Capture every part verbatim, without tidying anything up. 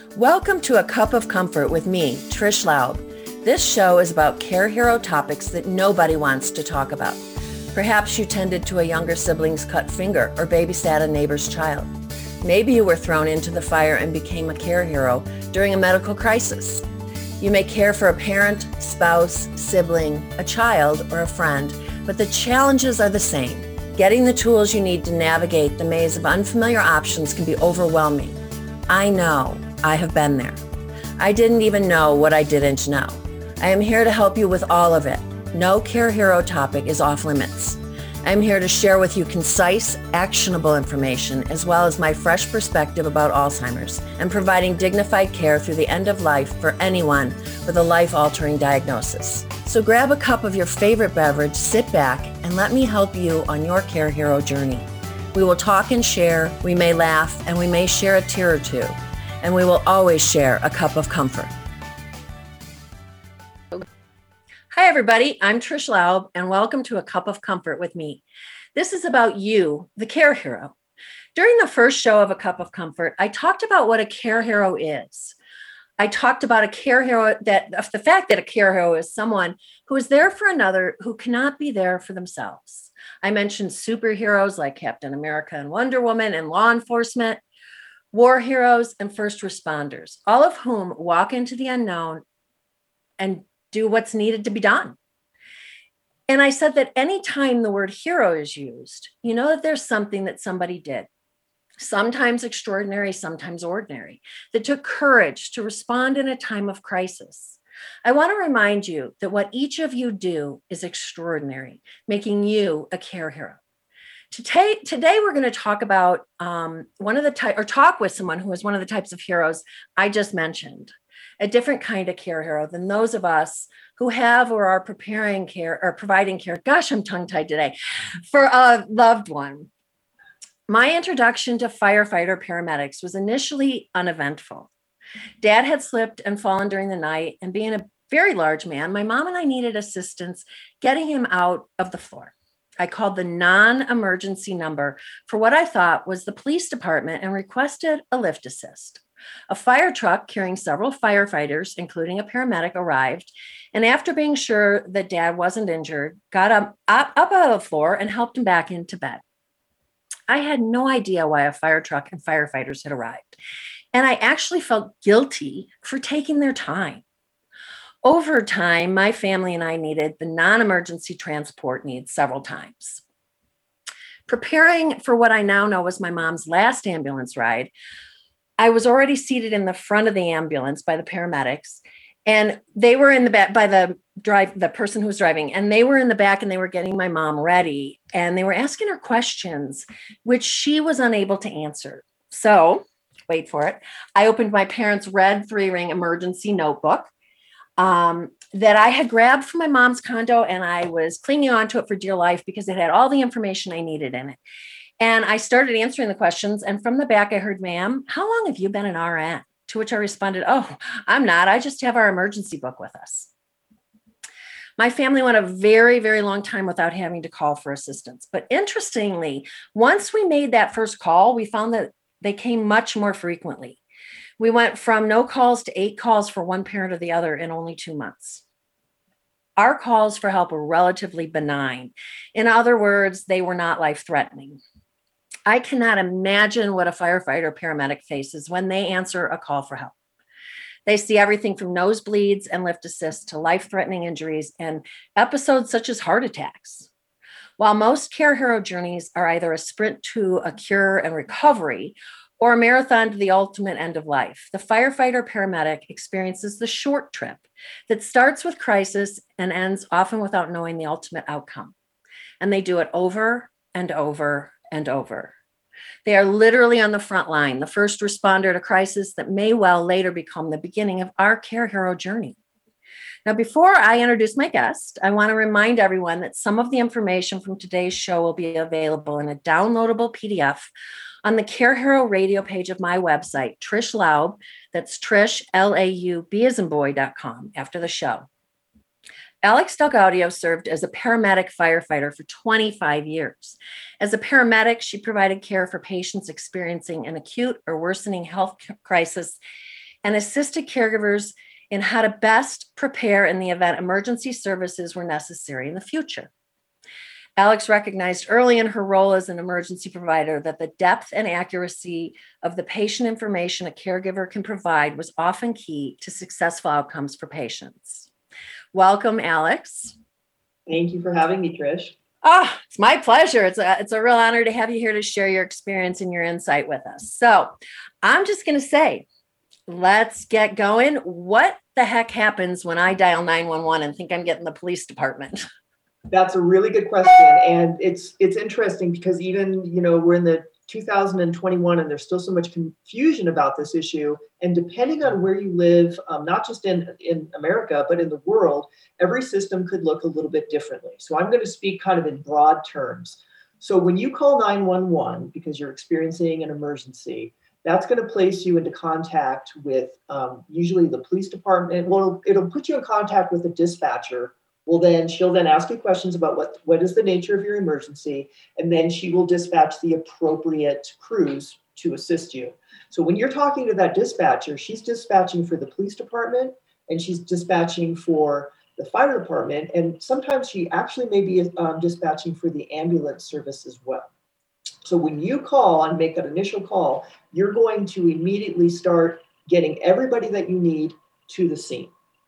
Welcome to A Cup of Comfort with me, Trish Laub. This show is about care hero topics that nobody wants to talk about. Perhaps you tended to a younger sibling's cut finger or babysat a neighbor's child. Maybe you were thrown into the fire and became a care hero during a medical crisis. You may care for a parent, spouse, sibling, a child, or a friend, but the challenges are the same. Getting the tools you need to navigate the maze of unfamiliar options can be overwhelming. I know. I have been there. I didn't even know what I didn't know. I am here to help you with all of it. No care hero topic is off limits. I am here to share with you concise, actionable information, as well as my fresh perspective about Alzheimer's and providing dignified care through the end of life for anyone with a life-altering diagnosis. So grab a cup of your favorite beverage, sit back, and let me help you on your care hero journey. We will talk and share, we may laugh, and we may share a tear or two. And we will always share a cup of comfort. Hi, everybody. I'm Trish Laub, and welcome to A Cup of Comfort with me. This is about you, the care hero. During the first show of A Cup of Comfort, I talked about what a care hero is. I talked about a care hero, that the fact that a care hero is someone who is there for another who cannot be there for themselves. I mentioned superheroes like Captain America and Wonder Woman and law enforcement, war heroes, and first responders, all of whom walk into the unknown and do what's needed to be done. And I said that anytime the word hero is used, you know that there's something that somebody did, sometimes extraordinary, sometimes ordinary, that took courage to respond in a time of crisis. I want to remind you that what each of you do is extraordinary, making you a care hero. Today, today we're going to talk about um, one of the type, or talk with someone who is one of the types of heroes I just mentioned, a different kind of care hero than those of us who have or are preparing care or providing care. Gosh, I'm tongue-tied today, for a loved one. My introduction to firefighter paramedics was initially uneventful. Dad had slipped and fallen during the night, and being a very large man, my mom and I needed assistance getting him out of the floor. I called the non-emergency number for what I thought was the police department and requested a lift assist. A fire truck carrying several firefighters, including a paramedic, arrived, and after being sure that Dad wasn't injured, got up, up, up out of the floor and helped him back into bed. I had no idea why a fire truck and firefighters had arrived, and I actually felt guilty for taking their time. Over time, my family and I needed the non-emergency transport needs several times. Preparing for what I now know was my mom's last ambulance ride, I was already seated in the front of the ambulance by the paramedics, and they were in the back by the drive, the person who was driving, and they were in the back and they were getting my mom ready, and they were asking her questions, which she was unable to answer. So, wait for it. I opened my parents' red three-ring emergency notebook Um, that I had grabbed from my mom's condo, and I was clinging onto it for dear life because it had all the information I needed in it. And I started answering the questions, and from the back I heard, "Ma'am, how long have you been an R N?" To which I responded, "Oh, I'm not. I just have our emergency book with us." My family went a very, very long time without having to call for assistance. But interestingly, once we made that first call, we found that they came much more frequently. We went from no calls to eight calls for one parent or the other in only two months. Our calls for help were relatively benign. In other words, they were not life-threatening. I cannot imagine what a firefighter or paramedic faces when they answer a call for help. They see everything from nosebleeds and lift assists to life-threatening injuries and episodes such as heart attacks. While most care hero journeys are either a sprint to a cure and recovery or a marathon to the ultimate end of life, the firefighter paramedic experiences the short trip that starts with crisis and ends often without knowing the ultimate outcome. And they do it over and over and over. They are literally on the front line, the first responder to crisis that may well later become the beginning of our care hero journey. Now, before I introduce my guest, I want to remind everyone that some of the information from today's show will be available in a downloadable P D F on the Care Hero radio page of my website, Trish Laub, that's Trish, L A U B as in boy dot com, after the show. Alex Delgaudio served as a paramedic firefighter for twenty-five years. As a paramedic, she provided care for patients experiencing an acute or worsening health crisis and assisted caregivers in how to best prepare in the event emergency services were necessary in the future. Alex recognized early in her role as an emergency provider that the depth and accuracy of the patient information a caregiver can provide was often key to successful outcomes for patients. Welcome, Alex. Thank you for having me, Trish. Oh, it's my pleasure. It's a, it's a real honor to have you here to share your experience and your insight with us. So I'm just going to say, let's get going. What the heck happens when I dial nine one one and think I'm getting the police department? That's a really good question. And it's it's interesting because even, you know, we're in the two thousand twenty-one and there's still so much confusion about this issue. And depending on where you live, um, not just in, in America, but in the world, every system could look a little bit differently. So I'm going to speak kind of in broad terms. So when you call nine one one because you're experiencing an emergency, that's going to place you into contact with um, usually the police department. Well, it'll put you in contact with a dispatcher. Well, then she'll then ask you questions about what, what is the nature of your emergency, and then she will dispatch the appropriate crews to assist you. So when you're talking to that dispatcher, she's dispatching for the police department and she's dispatching for the fire department, and sometimes she actually may be um, dispatching for the ambulance service as well. So when you call and make that initial call, you're going to immediately start getting everybody that you need to the scene.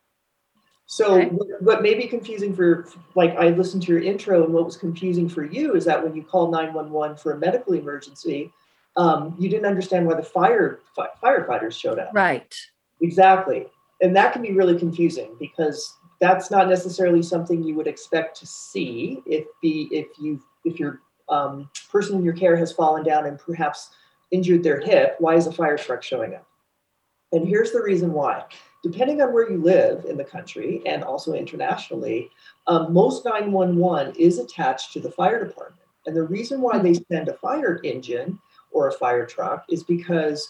So okay. what, what may be confusing for, like I listened to your intro, and what was confusing for you is that when you call nine one one for a medical emergency, um, you didn't understand why the fire fi- firefighters showed up. Right. Exactly. And that can be really confusing because that's not necessarily something you would expect to see if the if you if your um, person in your care has fallen down and perhaps injured their hip. Why is a fire truck showing up? And here's the reason why. Depending on where you live in the country and also internationally, um, most nine one one is attached to the fire department. And the reason why they send a fire engine or a fire truck is because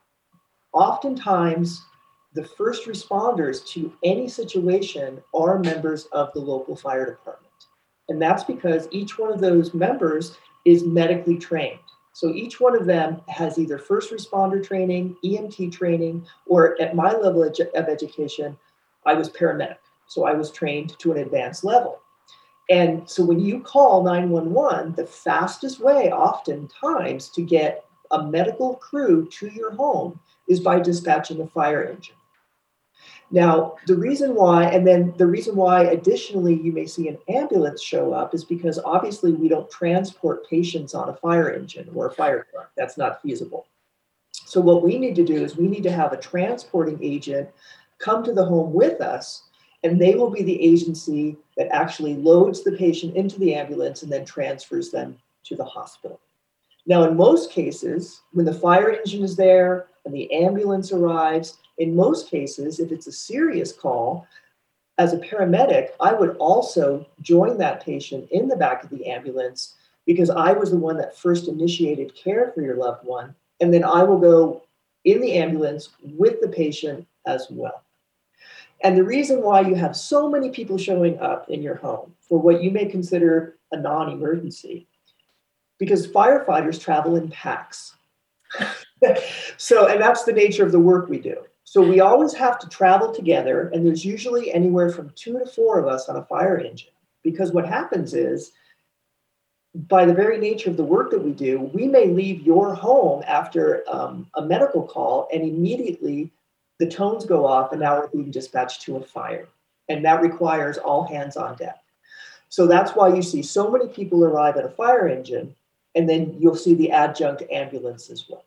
oftentimes the first responders to any situation are members of the local fire department. And that's because each one of those members is medically trained. So each one of them has either first responder training, E M T training, or at my level of education, I was paramedic. So I was trained to an advanced level. And so when you call nine one one, the fastest way oftentimes to get a medical crew to your home is by dispatching a fire engine. Now, the reason why, and then the reason why additionally you may see an ambulance show up is because obviously we don't transport patients on a fire engine or a fire truck. That's not feasible. So what we need to do is we need to have a transporting agent come to the home with us, and they will be the agency that actually loads the patient into the ambulance and then transfers them to the hospital. Now, in most cases, when the fire engine is there and the ambulance arrives, in most cases, if it's a serious call, as a paramedic, I would also join that patient in the back of the ambulance because I was the one that first initiated care for your loved one. And then I will go in the ambulance with the patient as well. And the reason why you have so many people showing up in your home for what you may consider a non-emergency, because firefighters travel in packs. So, and that's the nature of the work we do. So we always have to travel together, and there's usually anywhere from two to four of us on a fire engine. Because what happens is, by the very nature of the work that we do, we may leave your home after um, a medical call, and immediately the tones go off, and now we're being dispatched to a fire. And that requires all hands on deck. So that's why you see so many people arrive at a fire engine, and then you'll see the adjunct ambulance as well.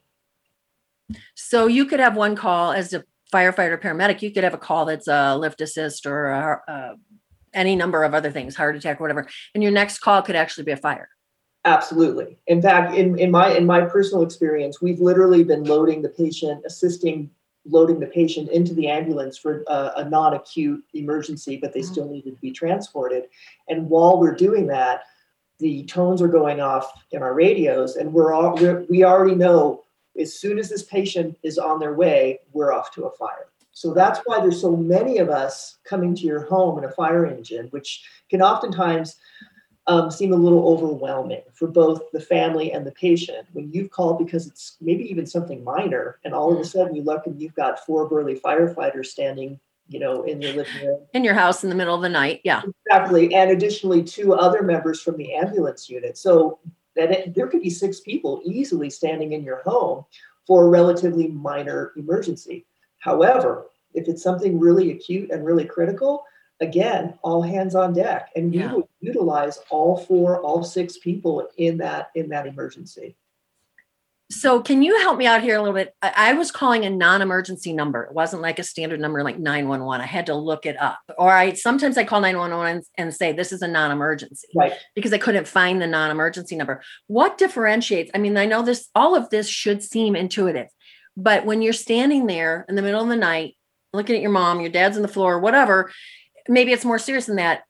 So you could have one call as a firefighter, paramedic. You could have a call that's a lift assist or a, a, any number of other things, heart attack, whatever. And your next call could actually be a fire. Absolutely. In fact, in, in my in my personal experience, we've literally been loading the patient, assisting loading the patient into the ambulance for a, a non-acute emergency, but they mm-hmm. still needed to be transported. And while we're doing that, the tones are going off in our radios, and we're all we're, we already know as soon as this patient is on their way, we're off to a fire. So that's why there's so many of us coming to your home in a fire engine, which can oftentimes um, seem a little overwhelming for both the family and the patient. When you've called because it's maybe even something minor, and all of a sudden you look and you've got four burly firefighters standing, you know, in your living room. In your house in the middle of the night. Yeah. Exactly. And additionally, two other members from the ambulance unit. So that it, there could be six people easily standing in your home for a relatively minor emergency. However, if it's something really acute and really critical, again, all hands on deck, and we Yeah. would utilize all four, all six people in that in that emergency. So can you help me out here a little bit? I, I was calling a non-emergency number. It wasn't like a standard number like nine one one. I had to look it up. Or I sometimes I call nine one one and, and say this is a non-emergency, Right. because I couldn't find the non-emergency number. What differentiates? I mean, I know this, all of this should seem intuitive, but when you're standing there in the middle of the night, looking at your mom, your dad's on the floor, whatever, maybe it's more serious than that.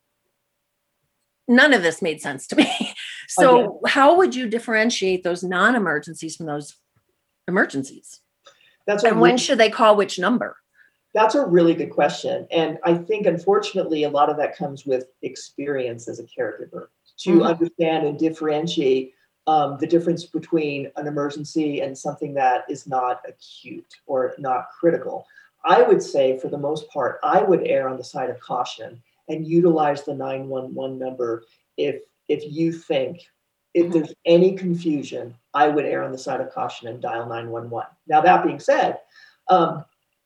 None of this made sense to me. So okay. How would you differentiate those non-emergencies from those emergencies? That's and when really, should they call which number? That's a really good question. And I think, unfortunately, a lot of that comes with experience as a caregiver to mm-hmm. understand and differentiate um, the difference between an emergency and something that is not acute or not critical. I would say, for the most part, I would err on the side of caution and utilize the nine one one number. If if you think, if there's any confusion, I would err on the side of caution and dial nine one one. Now, that being said, um,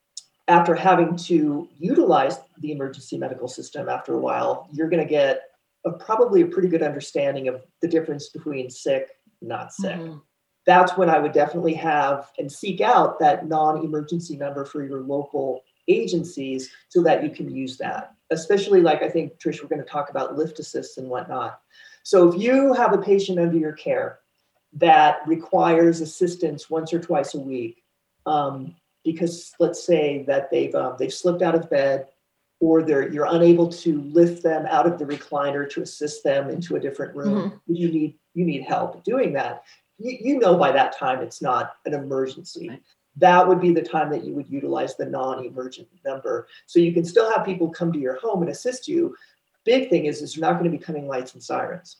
after having to utilize the emergency medical system after a while, you're going to get a, probably a pretty good understanding of the difference between sick and not sick. Mm-hmm. That's when I would definitely have and seek out that non-emergency number for your local agencies so that you can use that. Especially, like I think, Trish, we're going to talk about lift assists and whatnot. So if you have a patient under your care that requires assistance once or twice a week, um, because let's say that they've um, they've slipped out of bed, or they're you're unable to lift them out of the recliner to assist them into a different room, mm-hmm. you need you need help doing that. You, you know by that time it's not an emergency. Right. That would be the time that you would utilize the non-emergent number. So you can still have people come to your home and assist you. Big thing is, is you're not going to be coming lights and sirens.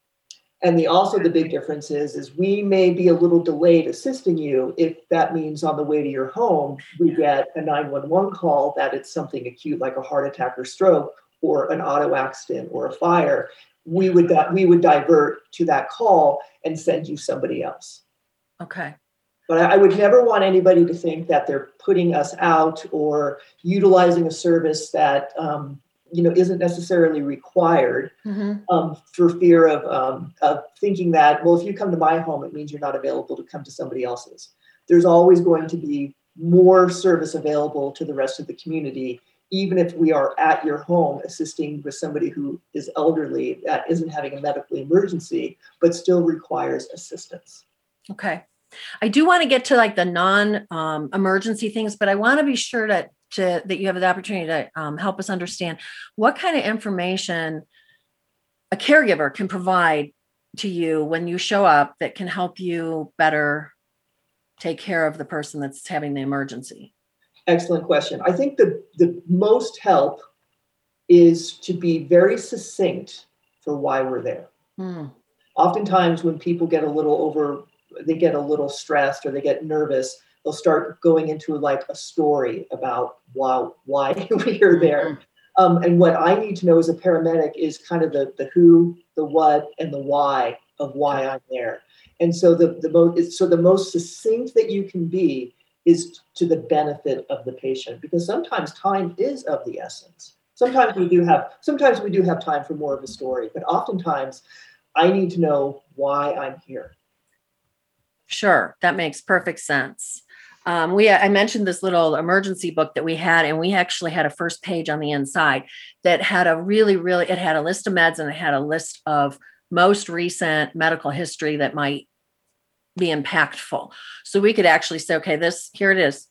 And the also the big difference is, is we may be a little delayed assisting you if that means on the way to your home, we get a nine one one call that it's something acute like a heart attack or stroke or an auto accident or a fire. We would, we would divert to that call and send you somebody else. Okay. But I would never want anybody to think that they're putting us out or utilizing a service that, um, you know, isn't necessarily required mm-hmm. um, for fear of, um, of thinking that, well, if you come to my home, it means you're not available to come to somebody else's. There's always going to be more service available to the rest of the community, even if we are at your home assisting with somebody who is elderly that isn't having a medical emergency, but still requires assistance. Okay. I do want to get to like the non um, emergency things, but I want to be sure that to, that you have the opportunity to um, help us understand what kind of information a caregiver can provide to you when you show up that can help you better take care of the person that's having the emergency. Excellent question. I think the, the most help is to be very succinct for why we're there. Hmm. Oftentimes when people get a little over they get a little stressed or they get nervous, they'll start going into like a story about why, why we're there. Um, and what I need to know as a paramedic is kind of the, the who, the what, and the why of why I'm there. And so the, the most, so the most succinct that you can be is to the benefit of the patient, because sometimes time is of the essence. Sometimes we do have, sometimes we do have time for more of a story, but oftentimes I need to know why I'm here. Sure. That makes perfect sense. Um, we, I mentioned this little emergency book that we had, and we actually had a first page on the inside that had a really, really, it had a list of meds and it had a list of most recent medical history that might be impactful. So we could actually say, okay, this, here it is.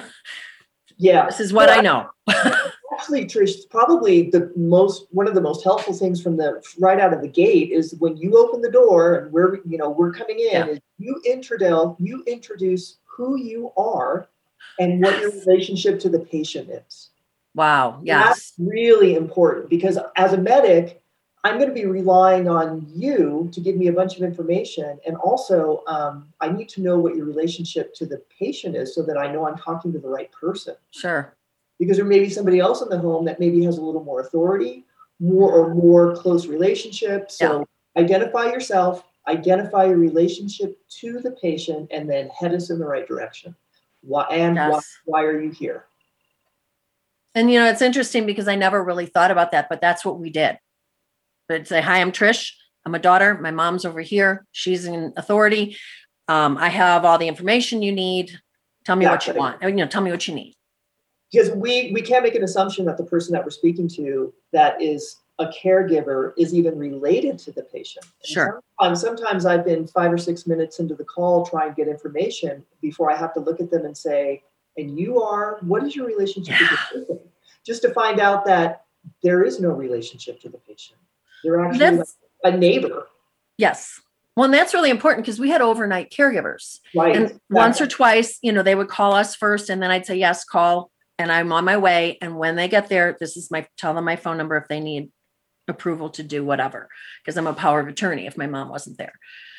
Yeah. This is what well, I know. Actually, Trish, probably the most, one of the most helpful things from the right out of the gate is when you open the door and we're, you know, we're coming in, yeah. is you introduce, you introduce who you are and what your relationship to the patient is. Wow. Yes. That's really important because as a medic, I'm going to be relying on you to give me a bunch of information. And also, um, I need to know what your relationship to the patient is so that I know I'm talking to the right person. Sure. Because there may be somebody else in the home that maybe has a little more authority, more or more close relationship. So yeah. Identify yourself, identify your relationship to the patient, and then head us in the right direction. Why, and yes. why, why are you here? And, you know, it's interesting because I never really thought about that, but that's what we did. But say, hi, I'm Trish. I'm a daughter. My mom's over here. She's in authority. Um, I have all the information you need. Tell me exactly. what you want. You know, tell me what you need. Because we, we can't make an assumption that the person that we're speaking to that is a caregiver is even related to the patient. And sure. Sometimes, sometimes I've been five or six minutes into the call trying to get information before I have to look at them and say, and you are, what is your relationship yeah. with the patient? Just to find out that there is no relationship to the patient. They're actually like a neighbor. Yes. Well, and that's really important because we had overnight caregivers. Right. And exactly. once or twice, you know, they would call us first and then I'd say, yes, call. And I'm on my way. And when they get there, this is my, tell them my phone number if they need approval to do whatever, because I'm a power of attorney if my mom wasn't there.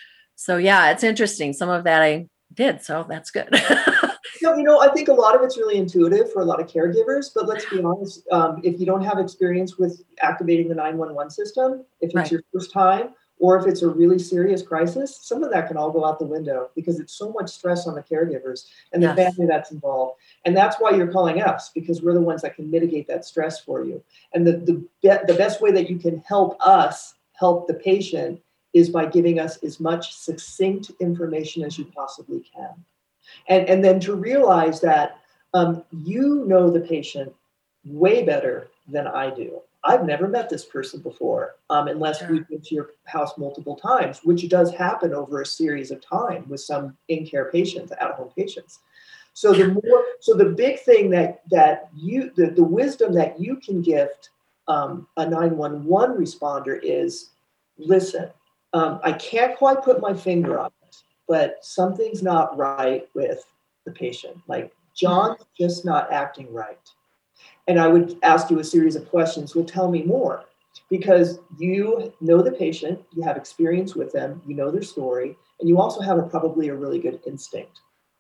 So yeah, it's interesting. Some of that I did. So that's good. No, you know, I think a lot of it's really intuitive for a lot of caregivers, but let's be honest, um, if you don't have experience with activating the nine one one system, if it's right. your first time, or if it's a really serious crisis, some of that can all go out the window because it's so much stress on the caregivers and the yes. family that's involved. And that's why you're calling us, because we're the ones that can mitigate that stress for you. And the, the, be- the best way that you can help us help the patient is by giving us as much succinct information as you possibly can. And, and then to realize that um, you know the patient way better than I do. I've never met this person before, um, unless sure. we've been to your house multiple times, which does happen over a series of time with some in-care patients, at-home patients. So the more, so the big thing that that you, the, the wisdom that you can gift um, a nine one one responder is, listen, um, I can't quite put my finger on it, but something's not right with the patient. Like John's just not acting right. And I would ask you a series of questions. Well, tell me more, because you know the patient, you have experience with them, you know their story, and you also have a, probably a really good instinct.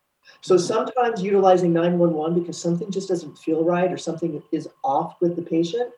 So sometimes utilizing nine one one because something just doesn't feel right or something is off with the patient,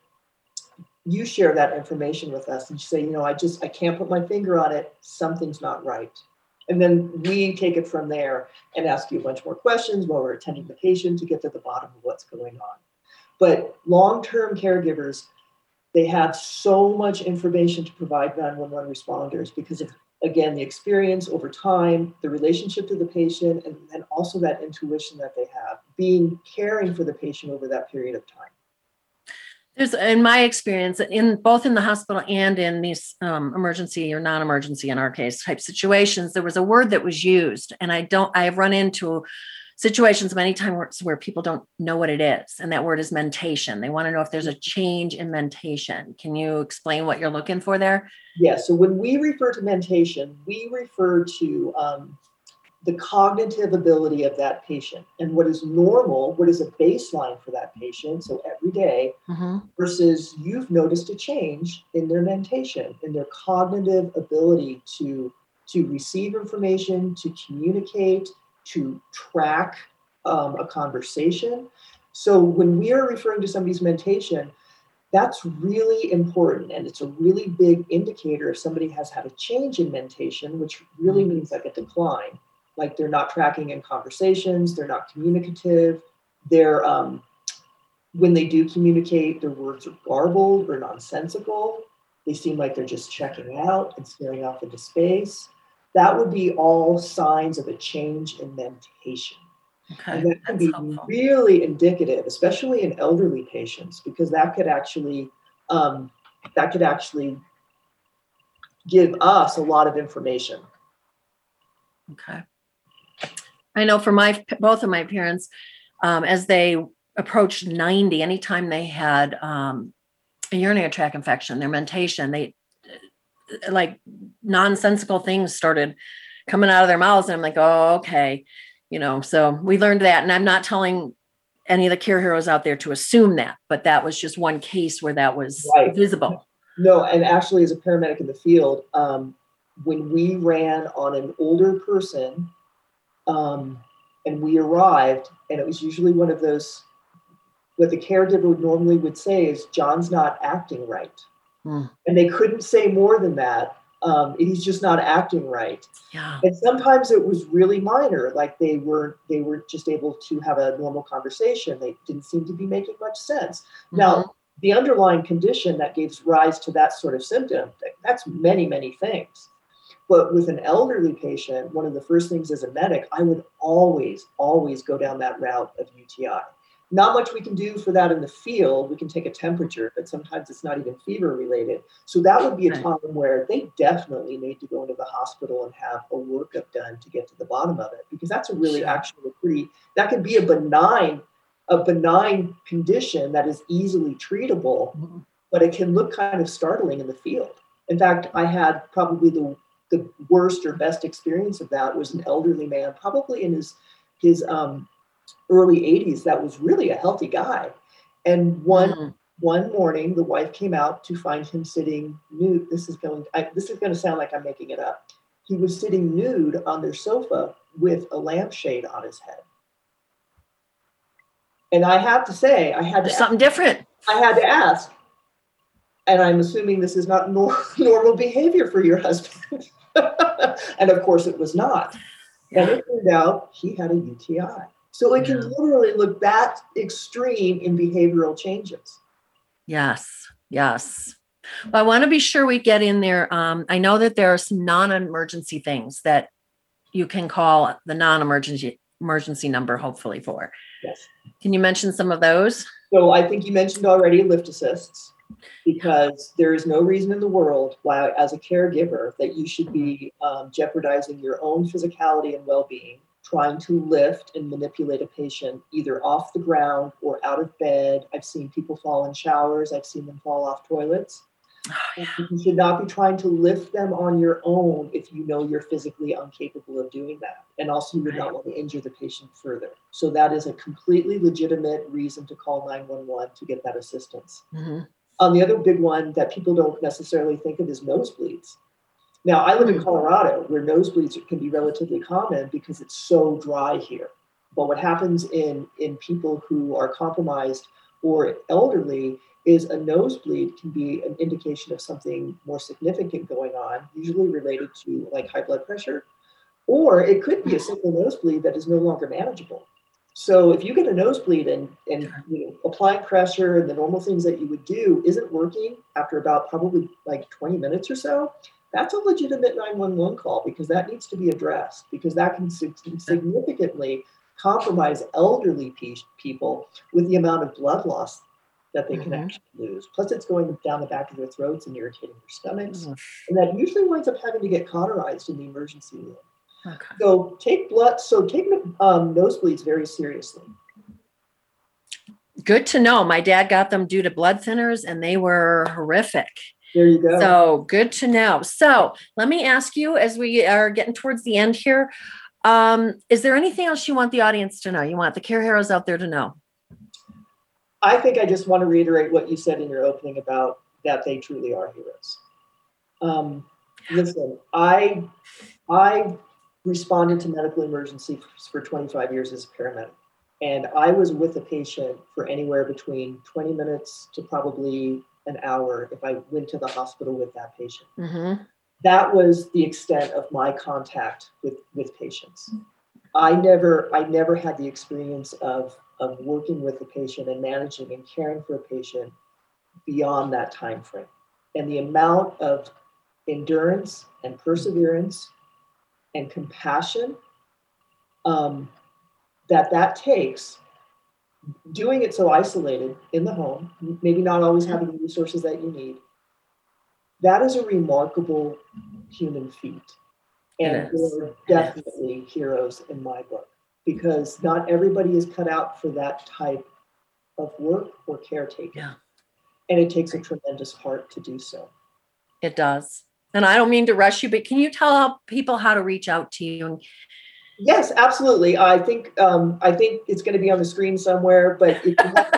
you share that information with us and you say, you know, I just, I can't put my finger on it. Something's not right. And then we take it from there and ask you a bunch more questions while we're attending the patient to get to the bottom of what's going on. But long-term caregivers, they have so much information to provide nine one one responders because of, again, the experience over time, the relationship to the patient, and then also that intuition that they have, being caring for the patient over that period of time. There's, in my experience, in both in the hospital and in these um, emergency or non-emergency, in our case, type situations, there was a word that was used, and I don't. I've run into situations many times where, where people don't know what it is, and that word is mentation. They want to know if there's a change in mentation. Can you explain what you're looking for there? Yeah. So when we refer to mentation, we refer to um, the cognitive ability of that patient and what is normal, what is a baseline for that patient, so every day, mm-hmm. versus you've noticed a change in their mentation, in their cognitive ability to, to receive information, to communicate, to track um, a conversation. So when we are referring to somebody's mentation, that's really important. And it's a really big indicator if somebody has had a change in mentation, which really means like a decline. Like they're not tracking in conversations, they're not communicative. They're, um, when they do communicate, their words are garbled or nonsensical. They seem like they're just checking out and staring off into space. That would be all signs of a change in mentation. Okay, and that can that's be helpful. Really indicative, especially in elderly patients, because that could actually, um, that could actually give us a lot of information. Okay. I know for my, both of my parents, um, as they approached ninety, anytime they had um, a urinary tract infection, their mentation, they like nonsensical things started coming out of their mouths. And I'm like, oh, okay. You know, so we learned that. And I'm not telling any of the care heroes out there to assume that, but that was just one case where that was right. visible. No, and actually, as a paramedic in the field, um, when we ran on an older person, um, and we arrived, and it was usually one of those, what the caregiver would normally would say is, John's not acting right. Mm. And they couldn't say more than that. Um, he's just not acting right. Yeah. And sometimes it was really minor, like they were they were just able to have a normal conversation. They didn't seem to be making much sense. Mm-hmm. Now, the underlying condition that gives rise to that sort of symptom, that's many, many things. But with an elderly patient, one of the first things as a medic, I would always, always go down that route of U T I. Not much we can do for that in the field. We can take a temperature, but sometimes it's not even fever related. So that would be a time where they definitely need to go into the hospital and have a workup done to get to the bottom of it, because that's a really sure. actually pretty, that can be a benign, a benign condition that is easily treatable, mm-hmm. but it can look kind of startling in the field. In fact, I had probably the the worst or best experience of that was an elderly man, probably in his, his, um, early eighties, that was really a healthy guy. And one mm-hmm. one morning, the wife came out to find him sitting nude. This is going I, this is going to sound like I'm making it up. He was sitting nude on their sofa with a lampshade on his head. And I have to say, I had to There's something ask, different. I had to ask, and I'm assuming this is not nor- normal behavior for your husband. And of course, it was not. Yeah. And it turned out he had a U T I. So it can yeah. literally look that extreme in behavioral changes. Yes, yes. Well, I want to be sure we get in there. Um, I know that there are some non-emergency things that you can call the non-emergency emergency number, hopefully, for. Yes. Can you mention some of those? So I think you mentioned already lift assists, because there is no reason in the world why, as a caregiver, that you should be um, jeopardizing your own physicality and well-being, trying to lift and manipulate a patient either off the ground or out of bed. I've seen people fall in showers. I've seen them fall off toilets. Oh, yeah. You should not be trying to lift them on your own if you know you're physically incapable of doing that. And also, you would not want to injure the patient further. So that is a completely legitimate reason to call nine one one to get that assistance. Mm-hmm. Um, the other big one that people don't necessarily think of is nosebleeds. Now, I live in Colorado, where nosebleeds can be relatively common because it's so dry here. But what happens in, in people who are compromised or elderly is a nosebleed can be an indication of something more significant going on, usually related to like high blood pressure, or it could be a simple nosebleed that is no longer manageable. So if you get a nosebleed and, and you know, applying pressure and the normal things that you would do isn't working after about probably like twenty minutes or so, that's a legitimate nine one one call, because that needs to be addressed, because that can significantly compromise elderly pe- people with the amount of blood loss that they mm-hmm. can actually lose. Plus, it's going down the back of their throats and irritating their stomachs. Mm-hmm. And that usually winds up having to get cauterized in the emergency room. Okay. So take blood, so take um, nosebleeds very seriously. Good to know. My dad got them due to blood thinners, and they were horrific. There you go. So good to know. So let me ask you, as we are getting towards the end here, um, is there anything else you want the audience to know? You want the Care Heroes out there to know? I think I just want to reiterate what you said in your opening about that they truly are heroes. Um, listen, I, I responded to medical emergencies for twenty-five years as a paramedic. And I was with a patient for anywhere between twenty minutes to probably an hour if I went to the hospital with that patient. Mm-hmm. That was the extent of my contact with, with patients. I never, I never had the experience of, of working with a patient and managing and caring for a patient beyond that time frame. And the amount of endurance and perseverance and compassion um, that that takes, doing it so isolated in the home, maybe not always having the resources that you need, that is a remarkable human feat. And they're definitely heroes in my book, because not everybody is cut out for that type of work or caretaking. Yeah. And it takes a tremendous heart to do so. It does. And I don't mean to rush you, but can you tell people how to reach out to you? Yes, absolutely. I think um, I think it's going to be on the screen somewhere, but if you have, if you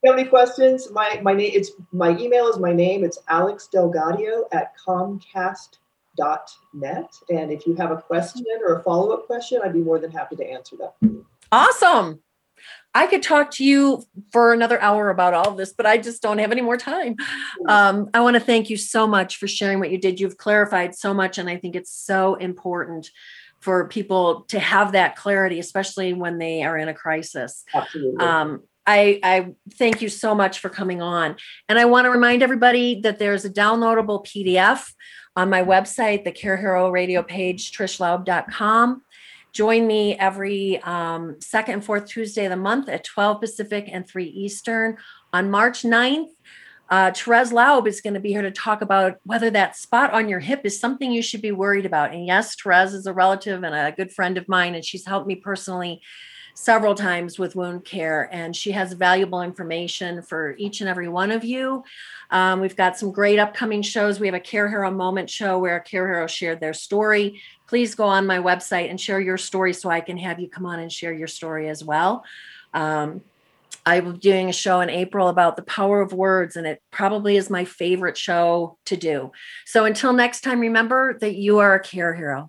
you have any questions, my my name it's my email is my name. It's Alex Delgadio at Comcast dot net. And if you have a question or a follow-up question, I'd be more than happy to answer that for you. Awesome. I could talk to you for another hour about all of this, but I just don't have any more time. Um, I want to thank you so much for sharing what you did. You've clarified so much, and I think it's so important for people to have that clarity, especially when they are in a crisis. Absolutely. Um, I, I thank you so much for coming on. And I want to remind everybody that there's a downloadable P D F on my website, the Care Hero radio page, trish laub dot com. Join me every um, second and fourth Tuesday of the month at twelve Pacific and three Eastern. On March ninth, uh, Therese Laub is going to be here to talk about whether that spot on your hip is something you should be worried about. And yes, Therese is a relative and a good friend of mine, and she's helped me personally several times with wound care, and she has valuable information for each and every one of you. Um, we've got some great upcoming shows. We have a Care Hero Moment show where a Care Hero shared their story. Please go on my website and share your story so I can have you come on and share your story as well. Um, I will be doing a show in April about the power of words, and it probably is my favorite show to do. So until next time, remember that you are a care hero.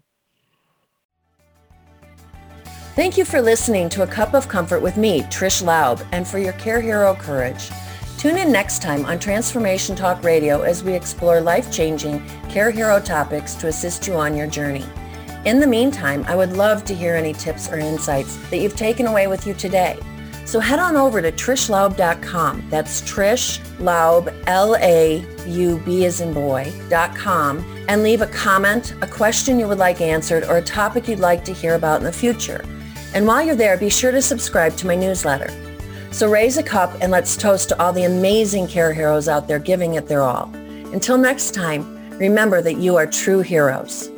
Thank you for listening to A Cup of Comfort with me, Trish Laub, and for your Care Hero courage. Tune in next time on Transformation Talk Radio as we explore life-changing Care Hero topics to assist you on your journey. In the meantime, I would love to hear any tips or insights that you've taken away with you today. So head on over to trish laub dot com. That's Trish Laub, L A U B as in boy, dot com, and leave a comment, a question you would like answered, or a topic you'd like to hear about in the future. And while you're there, be sure to subscribe to my newsletter. So raise a cup and let's toast to all the amazing care heroes out there giving it their all. Until next time, remember that you are true heroes.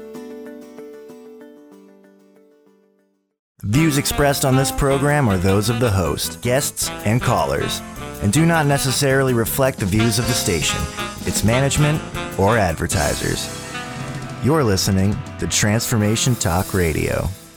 Views expressed on this program are those of the host, guests, and callers, and do not necessarily reflect the views of the station, its management, or advertisers. You're listening to Transformation Talk Radio.